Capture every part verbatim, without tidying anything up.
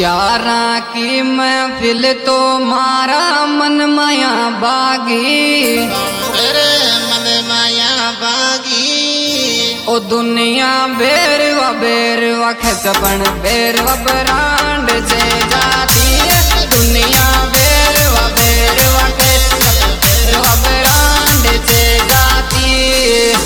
यारा की महफिल तो मारा मन माया बागी, मन माया बागी। ओ दुनिया बेरवा बेरवा खचपन बेरवा ब्रांड से जाती है। दुनिया बेरवा बेरवा बेरवा ब्रांड से जाती है।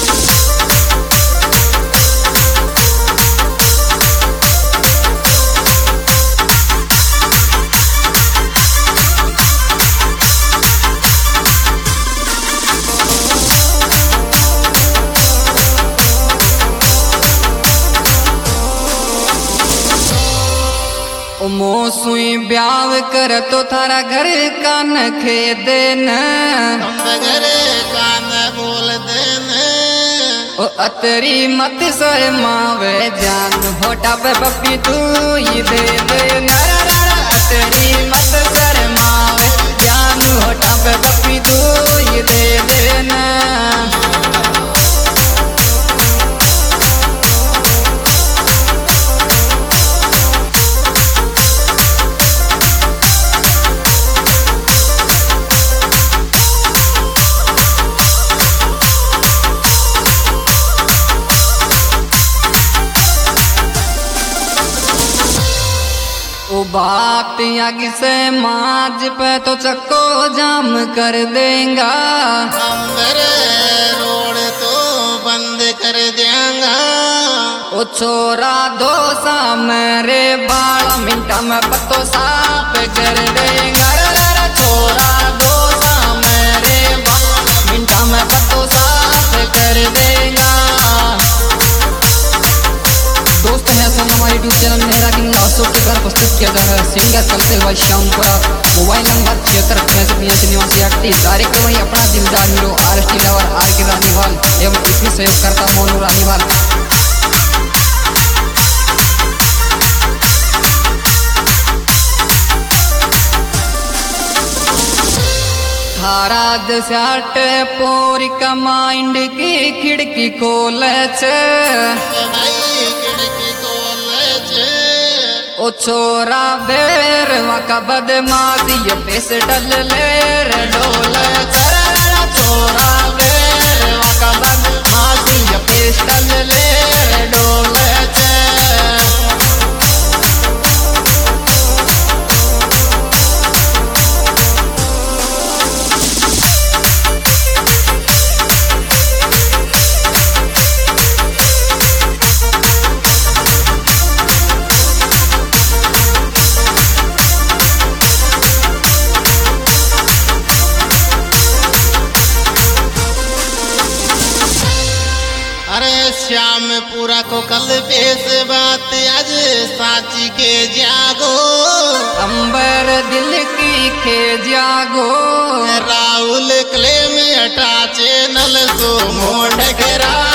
मोसुई ब्याव कर तो थारा घर कान खे देन, घर कान बोल देन। ओ अतरी मत सर मावे जान होटा पे पप्पी तू ही दे देन। अतरी मत सर मावे जान होटा पे पप्पी तू ही दे देना। ओ बात आगे से माज पे तो चक्को जाम कर देंगा। अंदर रोड तो बंद कर देंगा। ओ छोरा दोसा मेरे बाल मिनटा में पत्तो साफ कर देंगा। छोरा दोसा मेरे बाल मिनटा में पत्तो साफ कर देंगा। दोस्त है सब हमारे YouTube channel Mehra king Ashok के द्वारा प्रस्तुत किया जा रहा है सिंगर कलते हुआ श्यामपुरा। मोबाइल नंबर छिहत्तर पैंसठ नियासी निवासी अड़तीस। कार्यक्रम ही अपना दिलदार hero R S T lover R K Raniwal एवं इसमें सहयोग करता मोनू रानीवाल। थारा दसाट पोरी का माइंड की खिड़की खोले छे। ओ छोरा बेर वका बदमाशी ये पेस डल ले रे डोले। छोरा बेर वका बदमाशी ये पेस डल ले रे डोले। श्यामपुरा को कल पेश बात आज साची के जागो। अंबर दिल की खे जागो। राहुल क्ले में हटा चैनल सो मोड़ करा।